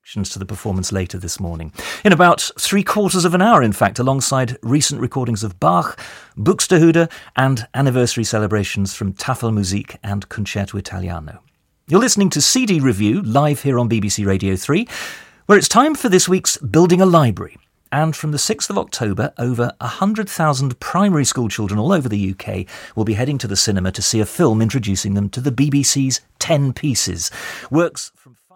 to the performance later this morning. In about 3/4 of an hour, in fact, alongside recent recordings of Bach, Buxtehude and anniversary celebrations from Tafelmusik and Concerto Italiano. You're listening to CD Review, live here on BBC Radio 3, where it's time for this week's Building a Library. And from the 6th of October, over 100,000 primary school children all over the UK will be heading to the cinema to see a film introducing them to the BBC's 10 Pieces. Works from